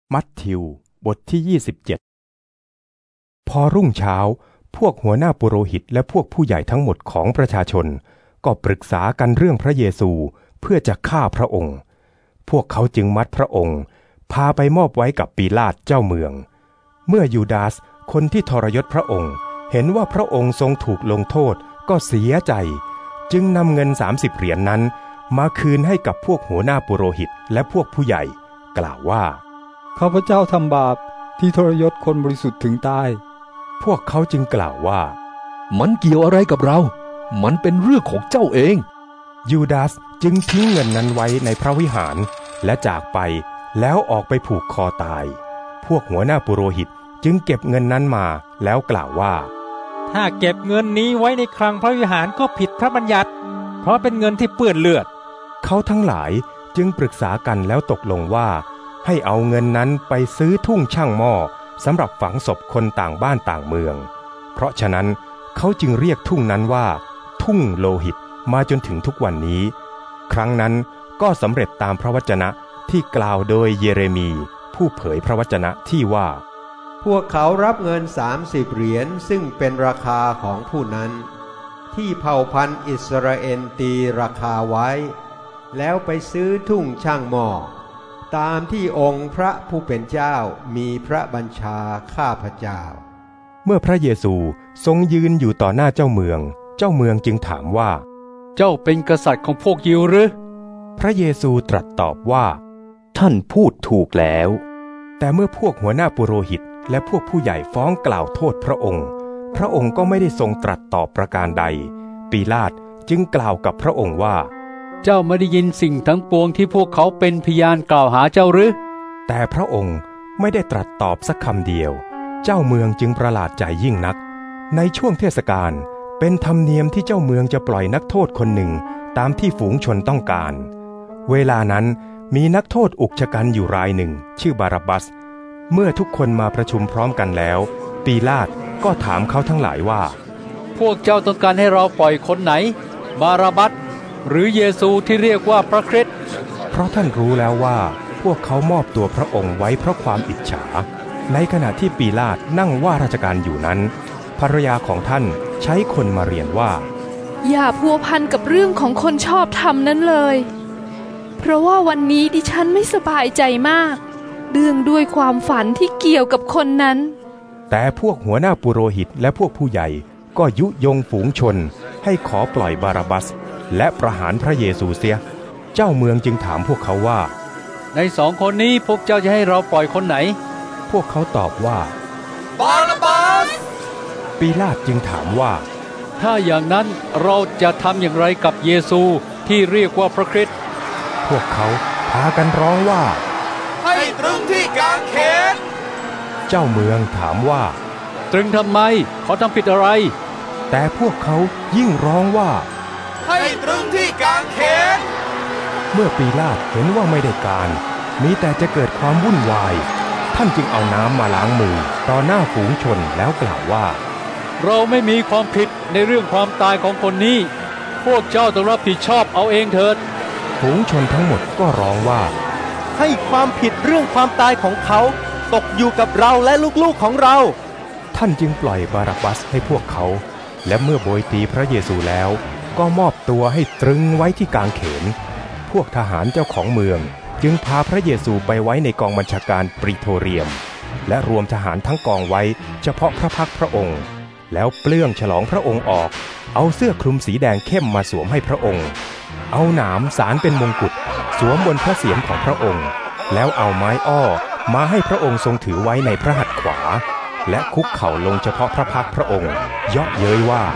มัทธิวบทที่27พอรุ่งเช้าพวกหัวหน้าปุโรหิตและพวกผู้ใหญ่ทั้งหมดของประชาชนก็ปรึกษากันเรื่องพระเยซูเพื่อจะฆ่าพระองค์พวกเขาจึงมัดพระองค์พาไปมอบไว้กับปีลาตเจ้าเมืองเมื่อยูดาสคนที่ทรยศพระองค์เห็นว่าพระองค์ทรงถูกลงโทษก็เสียใจจึงนำเงิน30 เหรียญ นั้นมาคืนให้กับพวกหัวหน้าปุโรหิตและพวกผู้ใหญ่กล่าวว่าข้าพเจ้าทำบาปที่ทรยศคนบริสุทธิ์ถึงตายพวกเขาจึงกล่าวว่ามันเกี่ยวอะไรกับเรามันเป็นเรื่องของเจ้าเองยูดาสจึงทิ้งเงินนั้นไว้ในพระวิหารและจากไปแล้วออกไปผูกคอตายพวกหัวหน้าปุโรหิตจึงเก็บเงินนั้นมาแล้วกล่าวว่าถ้าเก็บเงินนี้ไว้ในคลังพระวิหารก็ผิดพระบัญญัติเพราะเป็นเงินที่เปื้อนเลือดเขาทั้งหลายจึงปรึกษากันแล้วตกลงว่าให้เอาเงินนั้นไปซื้อทุ่งช่างหม้อสำหรับฝังศพคนต่างบ้านต่างเมืองเพราะฉะนั้นเขาจึงเรียกทุ่งนั้นว่าทุ่งโลหิตมาจนถึงทุกวันนี้ครั้งนั้นก็สำเร็จตามพระวจนะที่กล่าวโดยเยเรมีผู้เผยพระวจนะที่ว่าพวกเขารับเงิน30 เหรียญซึ่งเป็นราคาของผู้นั้นที่เผ่าพันธุ์อิสราเอลตีราคาไว้แล้วไปซื้อทุ่งช่างหม้อตามที่องค์พระผู้เป็นเจ้ามีพระบัญชาข้าพเจ้าเมื่อพระเยซูทรงยืนอยู่ต่อหน้าเจ้าเมืองจึงถามว่าเจ้าเป็นกษัตริย์ของพวกยิวหรือพระเยซูตรัสตอบว่าท่านพูดถูกแล้วแต่เมื่อพวกหัวหน้าปุโรหิตและพวกผู้ใหญ่ฟ้องกล่าวโทษพระองค์ก็ไม่ได้ทรงตรัสตอบประการใดปีลาตจึงกล่าวกับพระองค์ว่าเจ้าไม่ได้ยินสิ่งทั้งปวงที่พวกเขาเป็นพยานกล่าวหาเจ้าหรือแต่พระองค์ไม่ได้ตรัสตอบสักคำเดียวเจ้าเมืองจึงประหลาดใจยิ่งนักในช่วงเทศกาลเป็นธรรมเนียมที่เจ้าเมืองจะปล่อยนักโทษคนหนึ่งตามที่ฝูงชนต้องการเวลานั้นมีนักโทษอุกชะกันอยู่รายหนึ่งชื่อบารับบาสเมื่อทุกคนมาประชุมพร้อมกันแล้วปีลาตก็ถามเขาทั้งหลายว่าพวกเจ้าต้องการให้เราปล่อยคนไหนบารับบาสหรือเยซูที่เรียกว่าพระคริสต์เพราะท่านรู้แล้วว่าพวกเขามอบตัวพระองค์ไว้เพราะความอิจฉาในขณะที่ปีลาตนั่งว่าราชการอยู่นั้นภรรยาของท่านใช้คนมาเรียนว่าอย่าพัวพันกับเรื่องของคนชอบธรรมนั้นเลยเพราะว่าวันนี้ดิฉันไม่สบายใจมากเรื่องด้วยความฝันที่เกี่ยวกับคนนั้นแต่พวกหัวหน้าปุโรหิตและพวกผู้ใหญ่ก็ยุยงฝูงชนให้ขอปล่อยบารับบาสและประหารพระเยซูเสียเจ้าเมืองจึงถามพวกเขาว่าใน2 คนนี้พวกเจ้าจะให้เราปล่อยคนไหนพวกเขาตอบว่าบารับบาสปีลาตจึงถามว่าถ้าอย่างนั้นเราจะทำอย่างไรกับเยซูที่เรียกว่าพระคริสต์พวกเขาพากันร้องว่าให้ตรึงที่กางเขนเจ้าเมืองถามว่าตรึงทำไมเขาทำผิดอะไรแต่พวกเขายิ่งร้องว่าให้ตรึงที่กางเขนเมื่อปีลาตเห็นว่าไม่ได้การมีแต่จะเกิดความวุ่นวายท่านจึงเอาน้ำมาล้างมือต่อหน้าฝูงชนแล้วกล่าวว่าเราไม่มีความผิดในเรื่องความตายของคนนี้พวกเจ้าต้องรับผิดชอบเอาเองเถิดฝูงชนทั้งหมดก็ร้องว่าให้ความผิดเรื่องความตายของเขาตกอยู่กับเราและลูกๆของเราท่านจึงปล่อยบารับบาสให้พวกเขาและเมื่อโบยตีพระเยซูแล้วก็มอบตัวให้ตรึงไว้ที่กางเขนพวกทหารเจ้าของเมืองจึงพาพระเยซูไปไว้ในกองบัญชาการปรีโทเรียมและรวมทหารทั้งกองไว้เฉพาะพระพักพระองค์แล้วเปลื้องฉลองพระองค์ออกเอาเสื้อคลุมสีแดงเข้มมาสวมให้พระองค์เอาหนามสารเป็นมงกุฎสวมบนพระเศียรของพระองค์แล้วเอาไม้อ้อมาให้พระองค์ทรงถือไว้ในพระหัตถ์ขวาและคุกเข่าลงเฉพาะพระพักพระองค์เยาะเย้ยว่า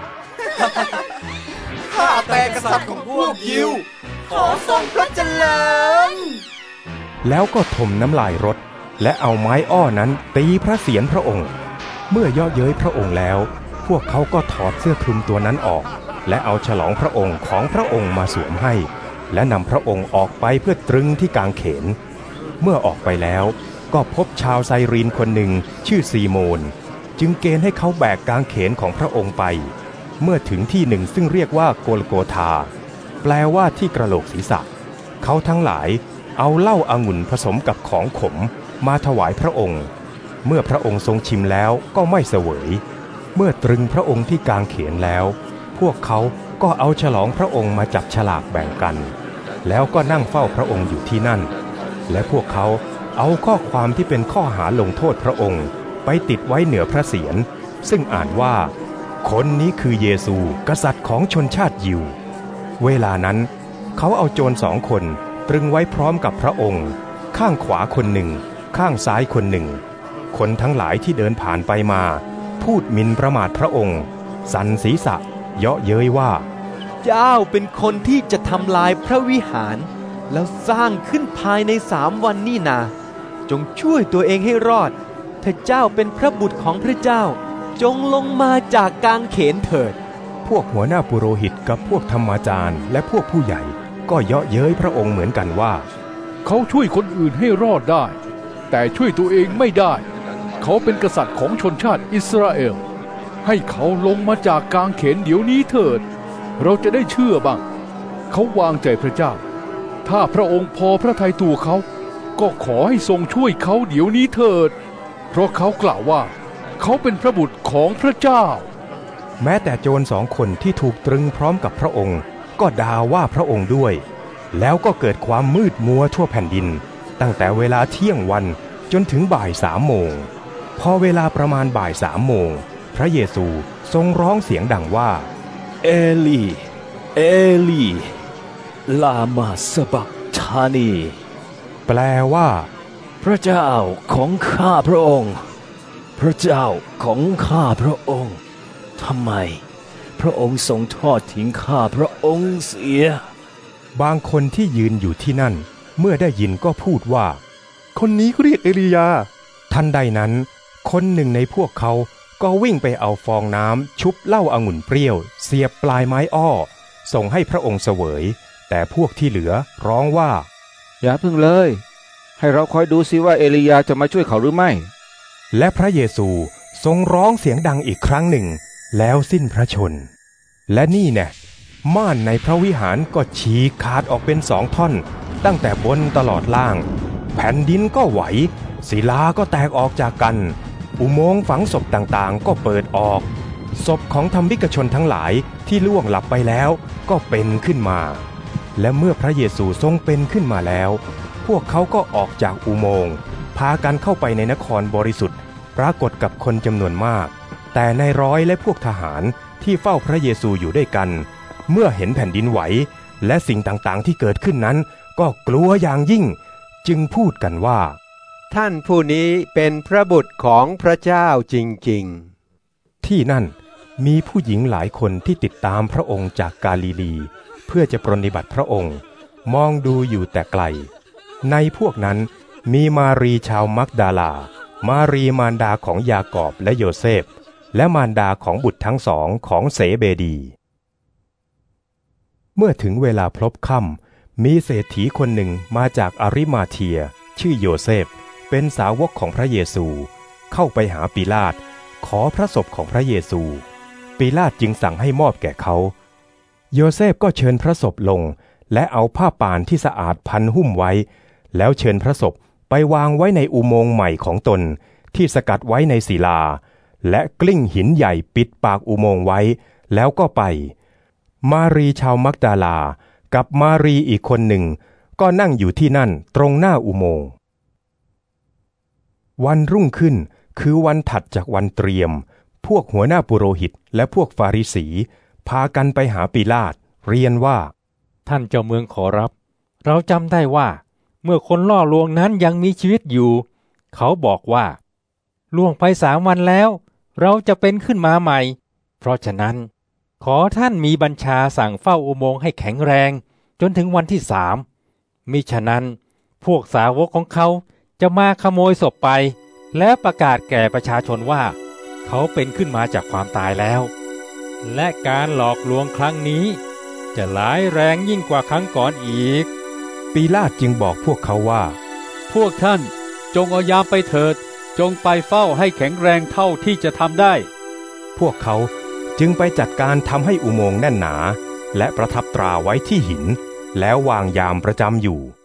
ข้าแต่กษัตริย์ของพวกยิวขอทรงพระเจริญแล้วก็ถมน้ำลายรถและเอาไม้อ้อนั้นตีพระเศียรพระองค์เมื่อเยาะเย้ยพระองค์แล้วพวกเขาก็ถอดเสื้อคลุมตัวนั้นออกและเอาฉลองพระองค์ของพระองค์มาสวมให้และนำพระองค์ออกไปเพื่อตรึงที่กางเขนเมื่อออกไปแล้วก็พบชาวไซรีนคนหนึ่งชื่อซีโมนจึงเกณฑ์ให้เขาแบกกางเขนของพระองค์ไปเมื่อถึงที่หนึ่งซึ่งเรียกว่าโกลโกธาแปลว่าที่กระโหลกศีรษะเขาทั้งหลายเอาเหล้าองุ่นผสมกับของขมมาถวายพระองค์เมื่อพระองค์ทรงชิมแล้วก็ไม่เสวยเมื่อตรึงพระองค์ที่กางเขนแล้วพวกเขาก็เอาฉลองพระองค์มาจับฉลากแบ่งกันแล้วก็นั่งเฝ้าพระองค์อยู่ที่นั่นและพวกเขาเอาข้อความที่เป็นข้อหาลงโทษพระองค์ไปติดไว้เหนือพระเศียรซึ่งอ่านว่าคนนี้คือเยซูกษัตริย์ของชนชาติยิวเวลานั้นเขาเอาโจร2 คนตรึงไว้พร้อมกับพระองค์ข้างขวาคนหนึ่งข้างซ้ายคนหนึ่งคนทั้งหลายที่เดินผ่านไปมาพูดหมิ่นประมาทพระองค์สั่นศีรษะเยาะเย้ยว่าเจ้าเป็นคนที่จะทำลายพระวิหารแล้วสร้างขึ้นภายใน3 วันนี่นาจงช่วยตัวเองให้รอดถ้าเจ้าเป็นพระบุตรของพระเจ้าจงลงมาจากกางเขนเถิดพวกหัวหน้าปุโรหิตกับพวกธรรมาจารย์และพวกผู้ใหญ่ก็เยาะเย้ยพระองค์เหมือนกันว่าเขาช่วยคนอื่นให้รอดได้แต่ช่วยตัวเองไม่ได้เขาเป็นกษัตริย์ของชนชาติอิสราเอลให้เขาลงมาจากกางเขนเดี๋ยวนี้เถิดเราจะได้เชื่อบ้างเขาวางใจพระเจ้าถ้าพระองค์พอพระทัยตัวเขาก็ขอให้ทรงช่วยเขาเดี๋ยวนี้เถิดเพราะเขากล่าวว่าเขาเป็นพระบุตรของพระเจ้าแม้แต่โจร2 คนที่ถูกตรึงพร้อมกับพระองค์ก็ด่าว่าพระองค์ด้วยแล้วก็เกิดความมืดมัวทั่วแผ่นดินตั้งแต่เวลาเที่ยงวันจนถึงบ่าย3 โมงพอเวลาประมาณบ่าย3 โมงพระเยซูทรงร้องเสียงดังว่าเอลีเอลีลามาสบักธานีแปลว่าพระเจ้าของข้าพระองค์พระเจ้าของข้าพระองค์ทำไมพระองค์ทรงทอดทิ้งข้าพระองค์เสียบางคนที่ยืนอยู่ที่นั่นเมื่อได้ยินก็พูดว่าคนนี้เรียกเอลียาทันใดนั้นคนหนึ่งในพวกเขาก็วิ่งไปเอาฟองน้ำชุบเหล้าองุ่นเปรี้ยวเสียบปลายไม้อ้อส่งให้พระองค์เสวยแต่พวกที่เหลือร้องว่าอย่าพึ่งเลยให้เราคอยดูสิว่าเอลียาจะมาช่วยเขาหรือไม่และพระเยซูทรงร้องเสียงดังอีกครั้งหนึ่งแล้วสิ้นพระชนและนี่แน่ม่านในพระวิหารก็ฉีกขาดออกเป็น2 ท่อนตั้งแต่บนตลอดล่างแผ่นดินก็ไหวศิลาก็แตกออกจากกันอุโมงค์ฝังศพต่างๆก็เปิดออกศพของธรรมิกชนทั้งหลายที่ล่วงหลับไปแล้วก็เป็นขึ้นมาและเมื่อพระเยซูทรงเป็นขึ้นมาแล้วพวกเขาก็ออกจากอุโมงค์พากันเข้าไปในนครบริสุทธิ์ปรากฏกับคนจำนวนมากแต่นายร้อยและพวกทหารที่เฝ้าพระเยซูอยู่ด้วยกันเมื่อเห็นแผ่นดินไหวและสิ่งต่างๆที่เกิดขึ้นนั้นก็กลัวอย่างยิ่งจึงพูดกันว่าท่านผู้นี้เป็นพระบุตรของพระเจ้าจริงๆที่นั่นมีผู้หญิงหลายคนที่ติดตามพระองค์จากกาลิลีเพื่อจะปรนนิบัติพระองค์มองดูอยู่แต่ไกลในพวกนั้นมีมารีชาวมักดาลามารีมารดาของยากอบและโยเซฟและมารดาของบุตรทั้ง2ของเสเบดีเมื่อถึงเวลาพลบค่ำมีเศรษฐีคนหนึ่งมาจากอาริมาเทียชื่อโยเซฟเป็นสาวกของพระเยซูเข้าไปหาปิลาตขอพระศพของพระเยซูปิลาตจึงสั่งให้มอบแก่เขาโยเซฟก็เชิญพระศพลงและเอาผ้าป่านที่สะอาดพันหุ้มไว้แล้วเชิญพระศพไปวางไว้ในอุโมงค์ใหม่ของตนที่สกัดไว้ในศิลาและกลิ้งหินใหญ่ปิดปากอุโมงค์ไว้แล้วก็ไปมารีชาวมักดาลากับมารีอีกคนหนึ่งก็นั่งอยู่ที่นั่นตรงหน้าอุโมงค์วันรุ่งขึ้นคือวันถัดจากวันเตรียมพวกหัวหน้าปุโรหิตและพวกฟาริสีพากันไปหาปิลาตเรียนว่าท่านเจ้าเมืองขอรับเราจำได้ว่าเมื่อคนล่อลวงนั้นยังมีชีวิตอยู่เขาบอกว่าล่วงไป3 วันแล้วเราจะเป็นขึ้นมาใหม่เพราะฉะนั้นขอท่านมีบัญชาสั่งเฝ้าอุโมงค์ให้แข็งแรงจนถึงวันที่3มิฉะนั้นพวกสาวกของเขาจะมาขโมยศพไปและประกาศแก่ประชาชนว่าเขาเป็นขึ้นมาจากความตายแล้วและการหลอกลวงครั้งนี้จะร้ายแรงยิ่งกว่าครั้งก่อนอีกปิลาตจึงบอกพวกเขาว่าพวกท่านจงเอายามไปเถิดจงไปเฝ้าให้แข็งแรงเท่าที่จะทำได้พวกเขาจึงไปจัดการทำให้อุโมงค์แน่นหนาและประทับตราไว้ที่หินแล้ววางยามประจำอยู่